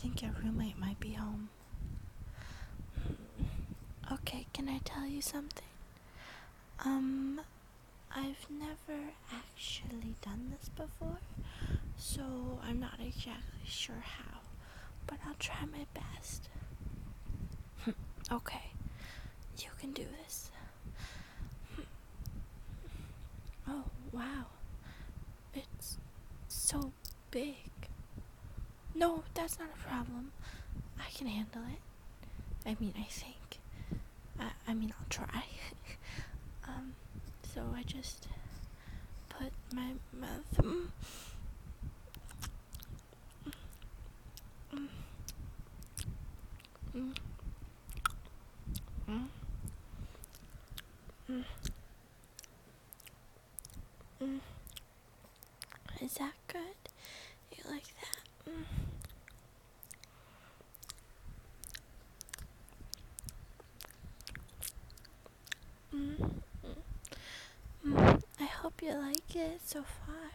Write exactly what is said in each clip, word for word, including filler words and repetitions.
think your roommate might be home. Okay, can I tell you something? Um, I've never actually done this before, so I'm not exactly sure how, but I'll try my best. Okay, you can do this. Oh, wow. It's so big. No, that's not a problem. I can handle it. I mean, I think. I, I mean, I'll try. um, so I just put my mouth. Mm, mm, mm, mm, mm, mm. Is that good? You like that? Mm. Mm, mm, mm. I hope you like it so far.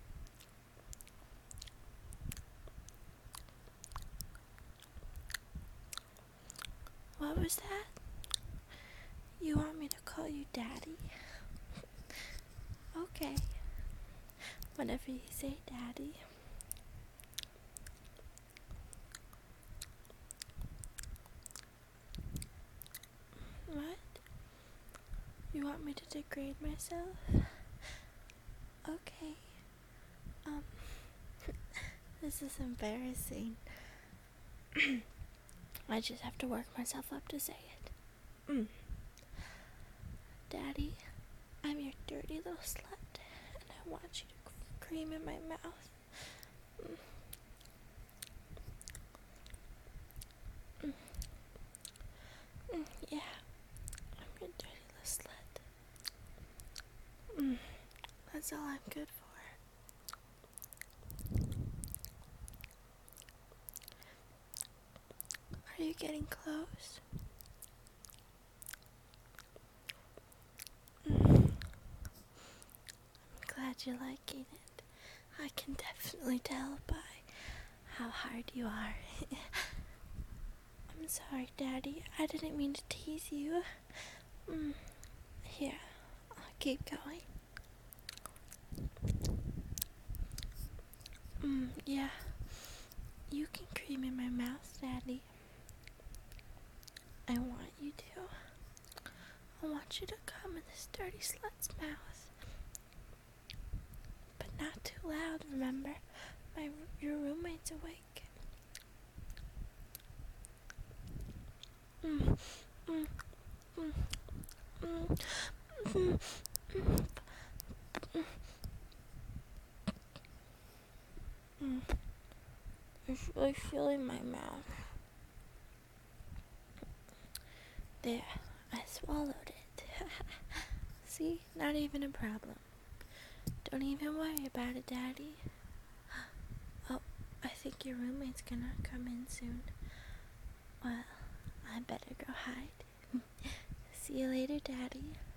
What was that? You want me to call you Daddy? Okay. Whatever you say, Daddy. What? You want me to degrade myself? Okay. Um, this is embarrassing. I just have to work myself up to say it. Mm. Daddy, I'm your dirty little slut, and I want you to cream in my mouth. Mm. Mm. Mm, yeah, I'm your dirty little slut. Mm. That's all I'm good for. Are you getting close? Mm. I'm glad you're liking it. I can definitely tell by how hard you are. I'm sorry, Daddy. I didn't mean to tease you. Mm. Here, I'll keep going. Mm, yeah. You can cream in my mouth, Daddy. I want you to. I want you to come in this dirty slut's mouth. But not too loud, remember? My your roommate's awake. Mm, mm, mm, mm, mm, mm, mm, mm. It's really filling my mouth. There, I swallowed it. See? Not even a problem. Don't even worry about it, Daddy. Oh, I think your roommate's gonna come in soon. Well, I better go hide. See you later, Daddy.